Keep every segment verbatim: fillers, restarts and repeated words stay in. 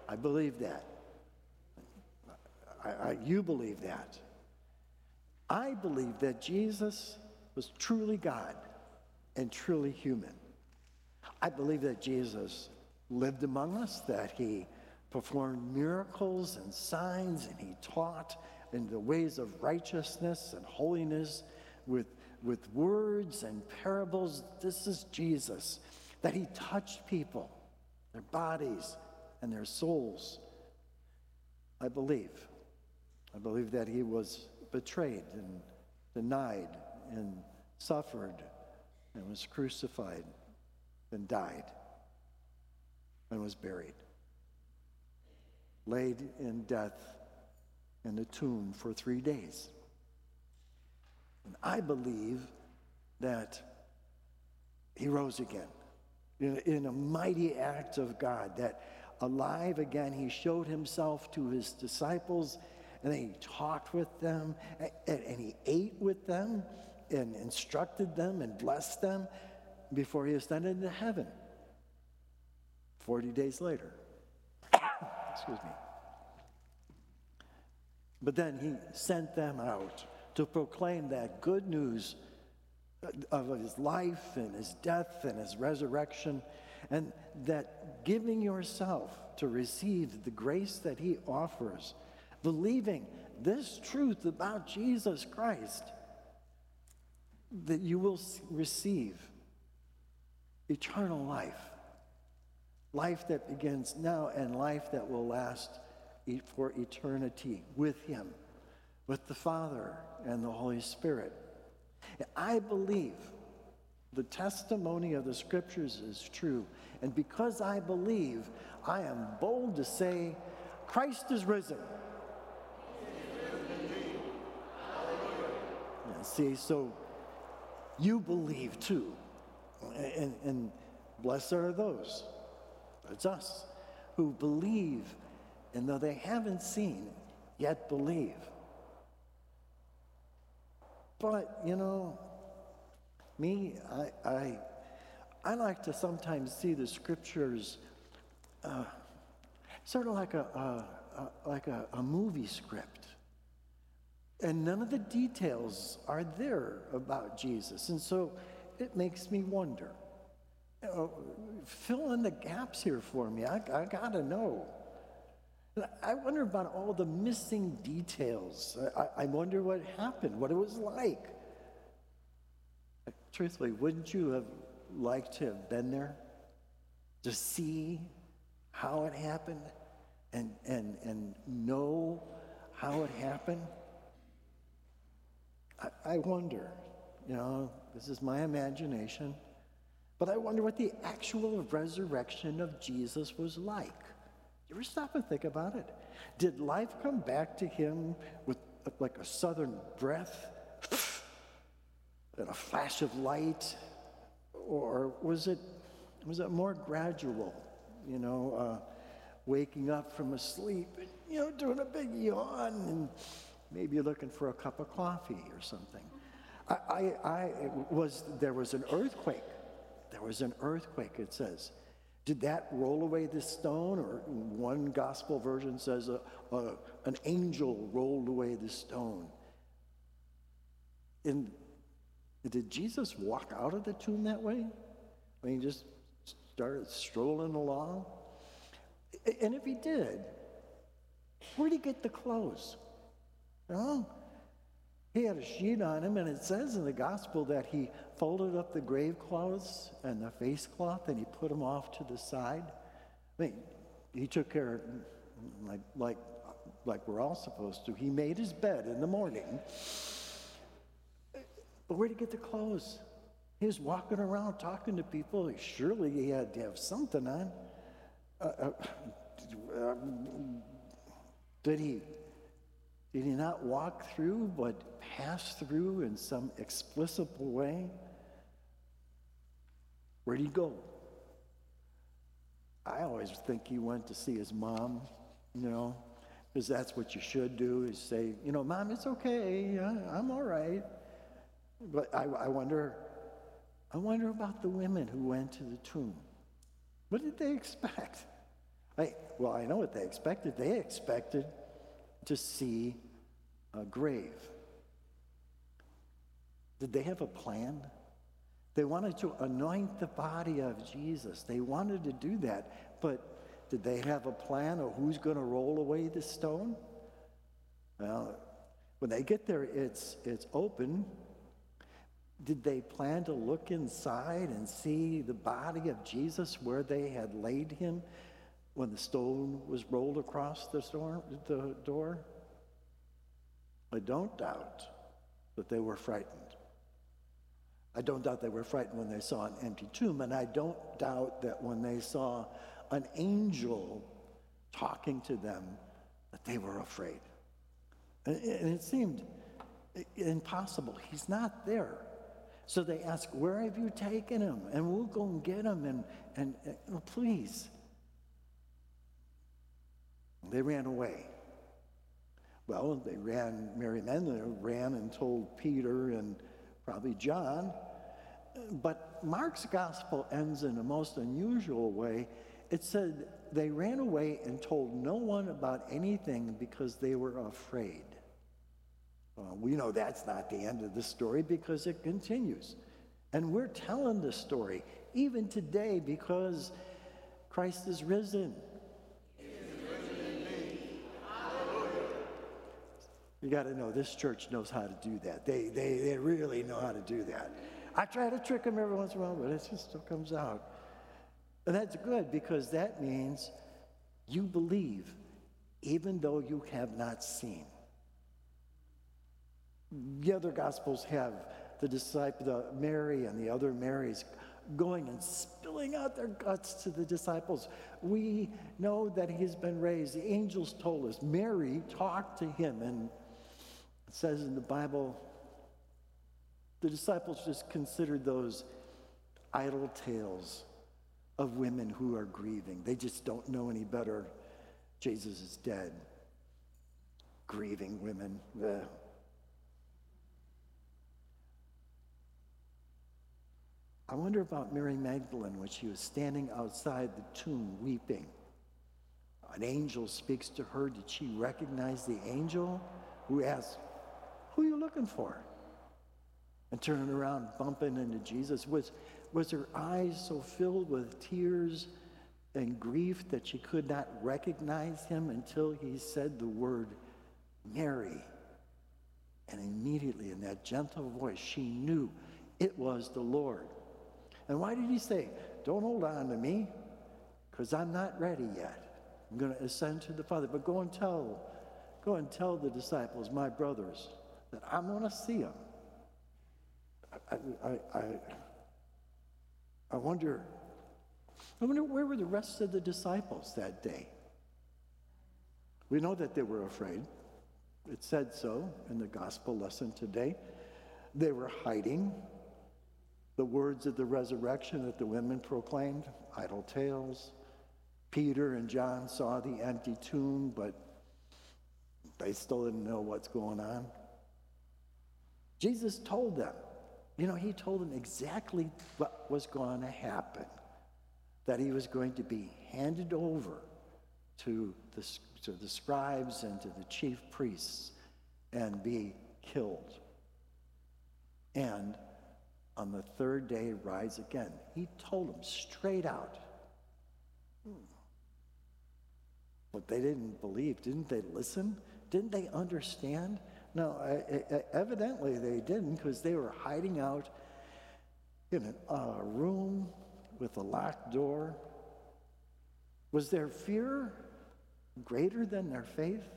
I believe that. I, I, you believe that. I believe that Jesus was truly God and truly human. I believe that Jesus lived among us, that he performed miracles and signs, and he taught in the ways of righteousness and holiness with, with words and parables. This is Jesus, that he touched people, their bodies and their souls. I believe. I believe that he was betrayed and denied and suffered and was crucified and died and was buried, laid in death in the tomb for three days. And I believe that he rose again in, in a mighty act of God, that alive again, he showed himself to his disciples, and then he talked with them, and, and he ate with them, and instructed them, and blessed them before he ascended into heaven. Forty days later. Excuse me. But then he sent them out to proclaim that good news of his life and his death and his resurrection, and that giving yourself to receive the grace that he offers, believing this truth about Jesus Christ, that you will receive eternal life, life that begins now and life that will last for eternity with him, with the Father and the Holy Spirit. I believe the testimony of the Scriptures is true, and because I believe, I am bold to say, Christ is risen. Yeah, see, so you believe too, and, and blessed are those, it's us, who believe, and though they haven't seen, yet believe. But, you know, me, I, I, I like to sometimes see the Scriptures uh, sort of like a, a, a like a, a movie script. And none of the details are there about Jesus. And so it makes me wonder, you know, fill in the gaps here for me. I, I got to know. I wonder about all the missing details. I, I wonder what happened, what it was like. Truthfully, wouldn't you have liked to have been there to see how it happened and, and, and know how it happened? I, I wonder, you know, this is my imagination, but I wonder what the actual resurrection of Jesus was like. You ever stop and think about it? Did life come back to him with like a southern breath and a flash of light? Or was it was it more gradual, you know, uh, waking up from a sleep, and, you know, doing a big yawn and maybe looking for a cup of coffee or something? I, I, I it was, there was an earthquake. There was an earthquake, it says. Did that roll away the stone? Or one gospel version says a, a, an angel rolled away the stone. And did Jesus walk out of the tomb that way? I mean, just started strolling along? And if he did, where'd he get the clothes? You know? He had a sheet on him, and it says in the gospel that he folded up the grave clothes and the face cloth, and he put them off to the side. I mean, he took care of, like, like, like we're all supposed to. He made his bed in the morning. But where'd he get the clothes? He was walking around talking to people. Surely he had to have something on. Uh, uh, uh, did he? Did he not walk through, but pass through in some explicable way? Where'd he go? I always think he went to see his mom, you know, because that's what you should do, is say, you know, Mom, it's okay, I'm all right. But I, I wonder, I wonder about the women who went to the tomb. What did they expect? I, well, I know what they expected. They expected to see a grave. Did they have a plan? They wanted to anoint the body of Jesus. They wanted to do that, but did they have a plan of who's going to roll away the stone? Well, when they get there, it's it's open. Did they plan to look inside and see the body of Jesus where they had laid him when the stone was rolled across the door? The door? I don't doubt that they were frightened. I don't doubt they were frightened when they saw an empty tomb, and I don't doubt that when they saw an angel talking to them, that they were afraid. And it seemed impossible. He's not there. So they ask, where have you taken him? And we'll go and get him, and, and, and oh, please. They ran away. Well, they ran, Mary Magdalene ran and told Peter and probably John. But Mark's gospel ends in a most unusual way. It said they ran away and told no one about anything because they were afraid. Well, we know that's not the end of the story because it continues. And we're telling the story even today because Christ is risen. You got to know, this church knows how to do that. They, they, they really know how to do that. I try to trick them every once in a while, but it just still comes out. And that's good because that means you believe even though you have not seen. The other Gospels have the disciple, the Mary and the other Marys going and spilling out their guts to the disciples. We know that he's been raised. The angels told us. Mary talked to him, and it says in the Bible, the disciples just considered those idle tales of women who are grieving. They just don't know any better. Jesus is dead. Grieving women. Ugh. I wonder about Mary Magdalene when she was standing outside the tomb weeping. An angel speaks to her. Did she recognize the angel who asked, who are you looking for? And turning around, bumping into Jesus. Was, was her eyes so filled with tears and grief that she could not recognize him until he said the word Mary? And immediately in that gentle voice, she knew it was the Lord. And why did he say, don't hold on to me, because I'm not ready yet. I'm going to ascend to the Father. But go and tell, go and tell the disciples, my brothers, that I'm going to see them. I, I, I, I wonder, I wonder where were the rest of the disciples that day? We know that they were afraid. It said so in the gospel lesson today. They were hiding. The words of the resurrection that the women proclaimed, idle tales. Peter and John saw the empty tomb, but they still didn't know what's going on. Jesus told them, you know, he told them exactly what was going to happen, that he was going to be handed over to the, to the scribes and to the chief priests and be killed. And on the third day, rise again. He told them straight out. But they didn't believe. Didn't they listen? Didn't they understand? No, I, I, evidently they didn't, because they were hiding out in a uh, room with a locked door. Was their fear greater than their faith?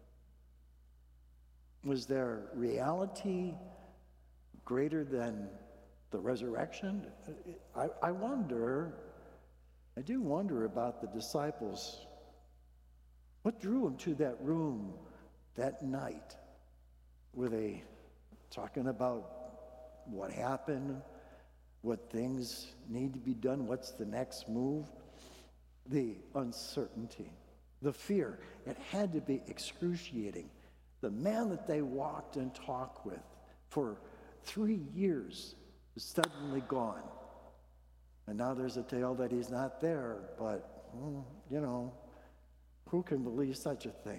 Was their reality greater than the resurrection? I, I wonder, I do wonder about the disciples. What drew them to that room that night? Were they talking about what happened, what things need to be done, what's the next move? The uncertainty, the fear. It had to be excruciating. The man that they walked and talked with for three years is suddenly gone. And now there's a tale that he's not there, but, mm, you know, Who can believe such a thing?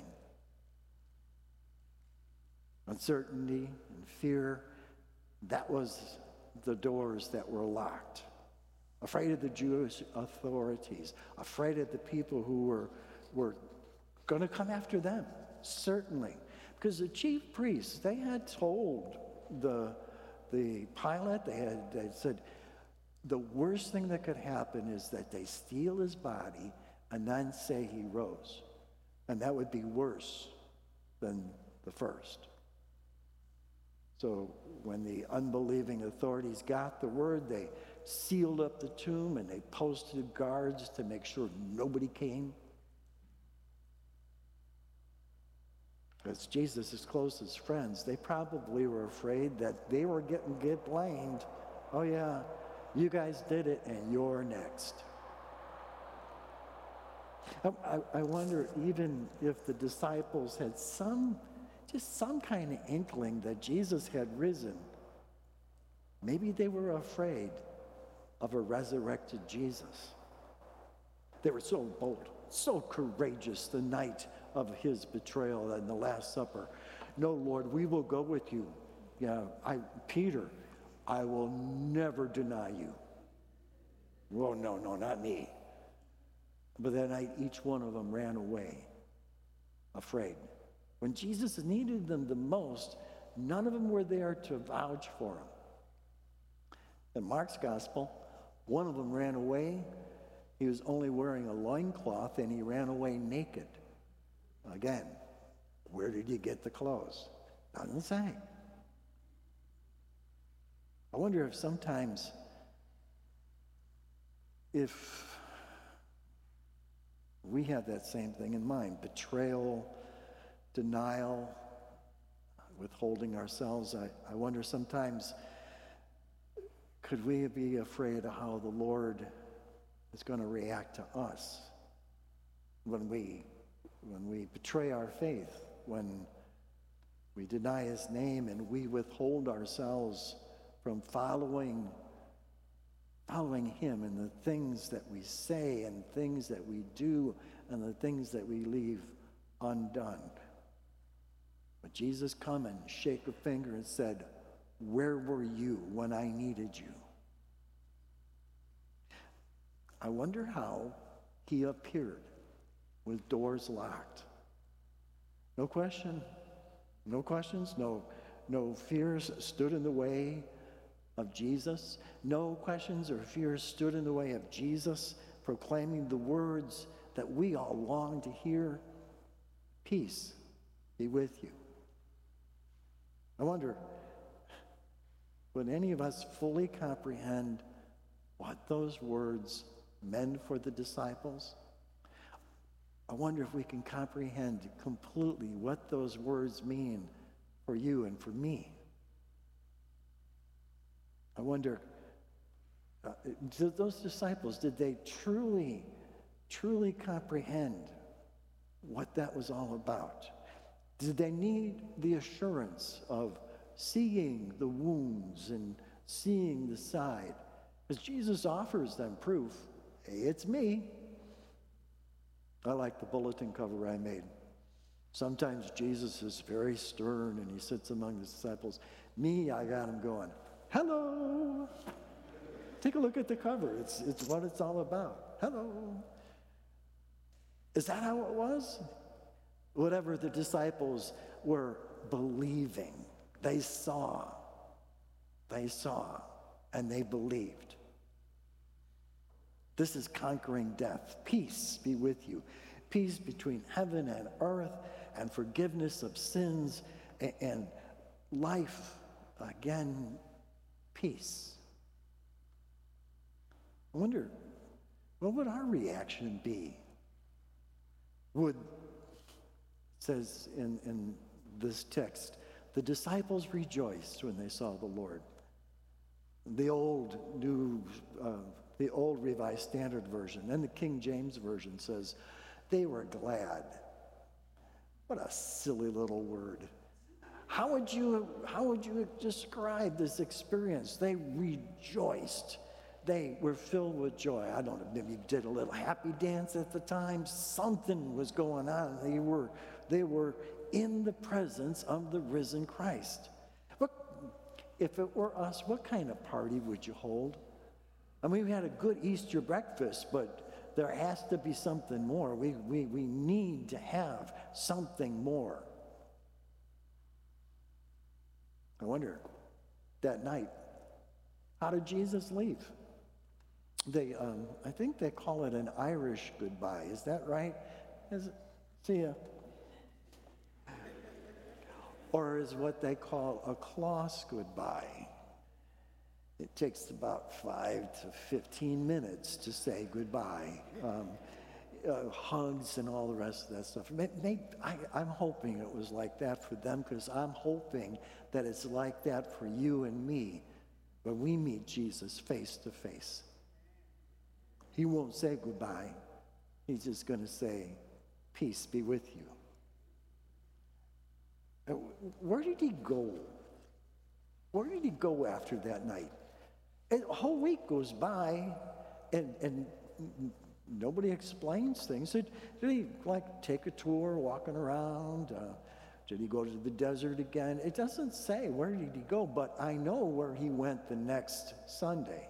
Uncertainty and fear, that was the doors that were locked. Afraid of the Jewish authorities, afraid of the people who were, were going to come after them, certainly. Because the chief priests, they had told the, the Pilate, they had they said, the worst thing that could happen is that they steal his body and then say he rose. And that would be worse than the first. So when the unbelieving authorities got the word, they sealed up the tomb and they posted guards to make sure nobody came. As Jesus' closest friends, they probably were afraid that they were getting get blamed. Oh yeah, you guys did it and you're next. I, I, I wonder even if the disciples had some, just some kind of inkling that Jesus had risen. Maybe they were afraid of a resurrected Jesus. They were so bold, so courageous the night of his betrayal and the Last Supper. No, Lord, we will go with you. Yeah, I, Peter, I will never deny you. Well, no, no, not me. But that night, each one of them ran away, afraid. When Jesus needed them the most, none of them were there to vouch for him. In Mark's gospel, one of them ran away. He was only wearing a loincloth, and he ran away naked. Again, where did you get the clothes? Doesn't say. I wonder if sometimes, if we have that same thing in mind, betrayal, denial, withholding ourselves. I, I wonder sometimes, could we be afraid of how the Lord is going to react to us when we when we betray our faith, when we deny his name and we withhold ourselves from following following him in the things that we say and things that we do and the things that we leave undone. But Jesus come and shake a finger and said, where were you when I needed you? I wonder how he appeared with doors locked. No question, no questions, no, no fears stood in the way of Jesus. No questions or fears stood in the way of Jesus proclaiming the words that we all long to hear. Peace be with you. I wonder, would any of us fully comprehend what those words meant for the disciples? I wonder if we can comprehend completely what those words mean for you and for me. I wonder, uh, did those disciples, did they truly, truly comprehend what that was all about? Did they need the assurance of seeing the wounds and seeing the side? Because Jesus offers them proof. Hey, it's me. I like the bulletin cover I made. Sometimes Jesus is very stern and he sits among the disciples. Me, I got him going, hello. Take a look at the cover. It's, it's what it's all about. Hello. Is that how it was? Whatever the disciples were believing, they saw. They saw and they believed. This is conquering death. Peace be with you. Peace between heaven and earth, and forgiveness of sins, and, and life, again, peace. I wonder, what would our reaction be? Would, it says in, in this text, the disciples rejoiced when they saw the Lord. The old new, uh, the old Revised Standard Version and the King James Version says, they were glad. What a silly little word. How would you, how would you describe this experience? They rejoiced. They were filled with joy. I don't know, maybe you did a little happy dance at the time. Something was going on. They were, they were in the presence of the risen Christ. What, if it were us, what kind of party would you hold? I mean, we had a good Easter breakfast, but there has to be something more. We, we, we need to have something more. I wonder, that night, how did Jesus leave? They, um, I think they call it an Irish goodbye. Is that right? Is it, see ya. Or is what they call a closs goodbye. It takes about five to fifteen minutes to say goodbye. Um, uh, hugs and all the rest of that stuff. May, may, I, I'm hoping it was like that for them, because I'm hoping that it's like that for you and me when we meet Jesus face to face. He won't say goodbye. He's just going to say, peace be with you. And where did he go? Where did he go after that night? And a whole week goes by, and, and nobody explains things. Did, did he, like, take a tour, walking around? Uh, did he go to the desert again? It doesn't say where did he go, but I know where he went the next Sunday.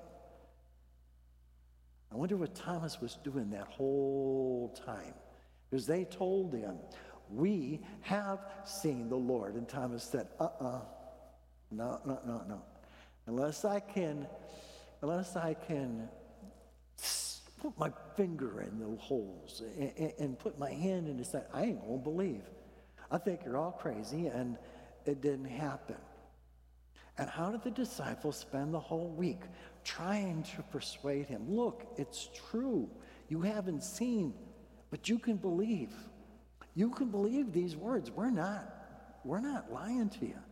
I wonder what Thomas was doing that whole time. Because they told him, we have seen the Lord. And Thomas said, uh-uh, no, no, no, no. Unless I can, unless I can put my finger in the holes and, and, and put my hand in the side, I ain't gonna believe. I think you're all crazy, and it didn't happen. And how did the disciples spend the whole week? Trying to persuade him. Look, it's true. You haven't seen, but you can believe. You can believe these words. We're not, we're not lying to you.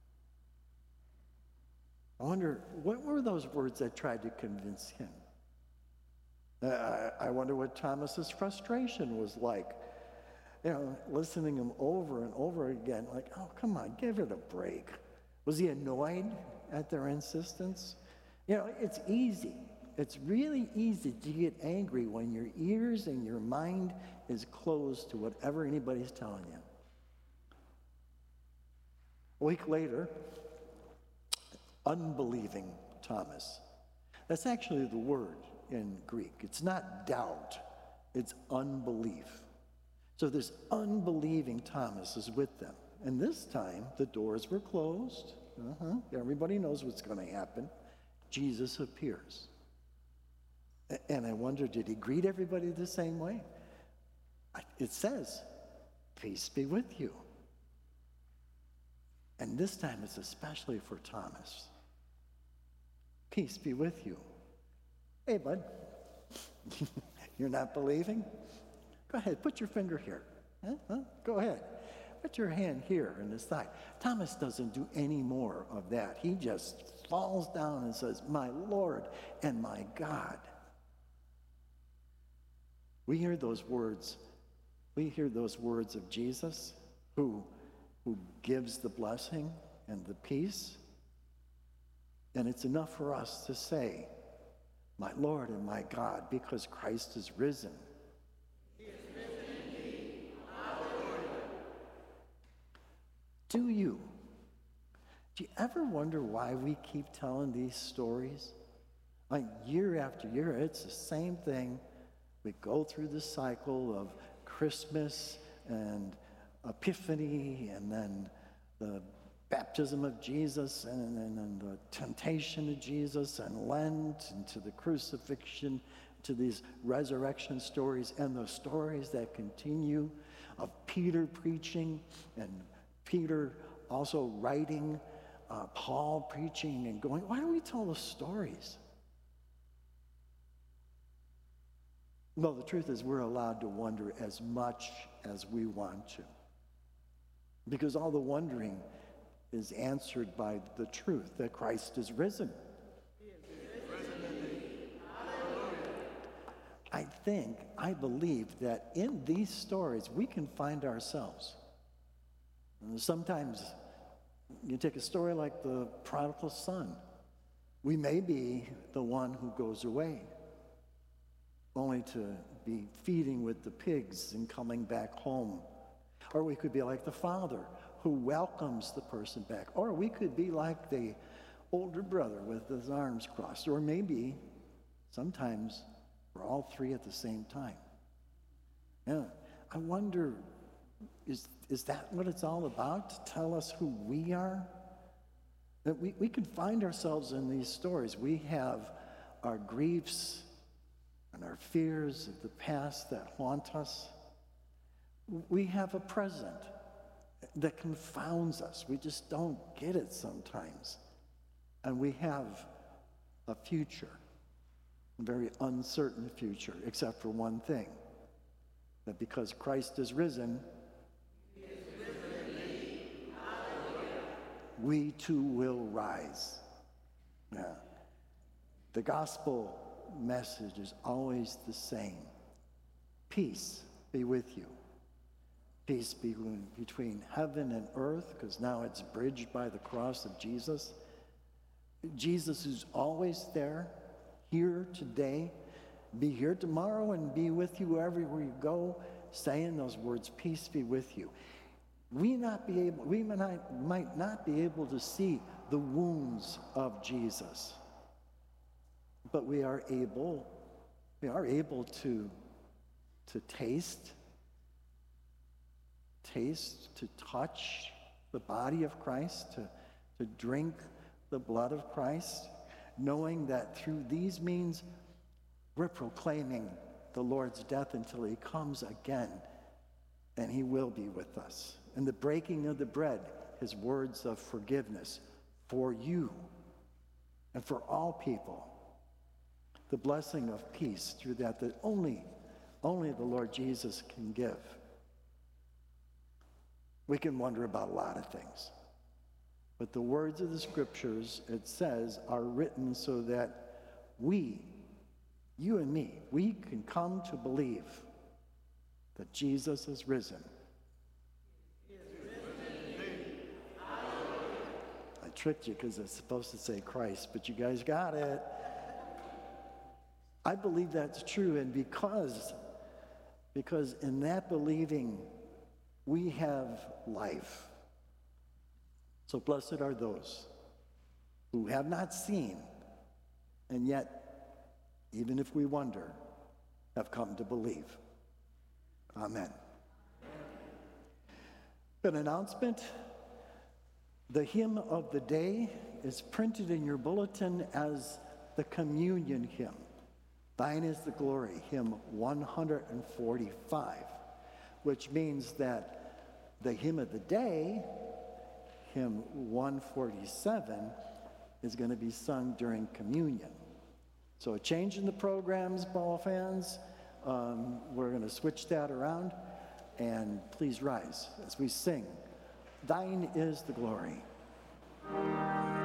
I wonder, what were those words that tried to convince him? Uh, I wonder what Thomas's frustration was like. You know, listening to him over and over again, like, oh, come on, give it a break. Was he annoyed at their insistence? You know, it's easy. It's really easy to get angry when your ears and your mind is closed to whatever anybody's telling you. A week later, unbelieving Thomas. That's actually the word in Greek. It's not doubt, it's unbelief. So this unbelieving Thomas is with them. And this time, the doors were closed. Uh-huh. Everybody knows what's going to happen. Jesus appears. And I wonder, did he greet everybody the same way? It says, peace be with you. And this time it's especially for Thomas. Peace be with you. Hey, bud, you're not believing? Go ahead, put your finger here. Huh? Huh? Go ahead. Put your hand here in the side. Thomas doesn't do any more of that. He just falls down and says, my Lord and my God. We hear those words. We hear those words of Jesus who, who gives the blessing and the peace. And it's enough for us to say, my Lord and my God, because Christ is risen. He is risen indeed. Hallelujah. Do you? Do you ever wonder why we keep telling these stories? Like year after year, it's the same thing. We go through the cycle of Christmas and Epiphany, and then the baptism of Jesus, and, and, and the temptation of Jesus, and Lent, and to the crucifixion, to these resurrection stories, and the stories that continue of Peter preaching, and Peter also writing, uh, Paul preaching and going. Why don't we tell the stories? Well, the truth is we're allowed to wonder as much as we want to, because all the wondering is answered by the truth that Christ is risen. He is risen indeed. Hallelujah. I think, I believe that in these stories we can find ourselves. And sometimes you take a story like the prodigal son. We may be the one who goes away, only to be feeding with the pigs and coming back home. Or we could be like the father who welcomes the person back. Or we could be like the older brother with his arms crossed. Or maybe sometimes we're all three at the same time. Yeah, I wonder, is, is that what it's all about? To tell us who we are? That we, we can find ourselves in these stories. We have our griefs and our fears of the past that haunt us. We have a present that confounds us. We just don't get it sometimes. And we have a future, a very uncertain future, except for one thing, that because Christ is risen, he is risen indeed. We too will rise. Yeah. The gospel message is always the same. Peace be with you. Peace be between heaven and earth, because now it's bridged by the cross of Jesus. Jesus is always there, here today, be here tomorrow, and be with you wherever you go, saying those words, peace be with you. We not be able, we might not, might not be able to see the wounds of Jesus, but we are able, we are able to, to taste, taste, to touch the body of Christ, to, to drink the blood of Christ, knowing that through these means we're proclaiming the Lord's death until he comes again, and he will be with us. And the breaking of the bread, his words of forgiveness for you and for all people. The blessing of peace through that that only, only the Lord Jesus can give. We can wonder about a lot of things. But the words of the scriptures, it says, are written so that we, you and me, we can come to believe that Jesus is risen. He is risen. I tricked you because it's supposed to say Christ, but you guys got it. I believe that's true, and because, because in that believing, we have life. So blessed are those who have not seen, and yet, even if we wonder, have come to believe. Amen. An announcement. The hymn of the day is printed in your bulletin as the communion hymn. Thine is the glory, hymn one forty-five, which means that the hymn of the day, hymn one forty-seven, is going to be sung during communion. So a change in the programs, ball fans. Um, we're going to switch that around. And please rise as we sing, Thine is the glory.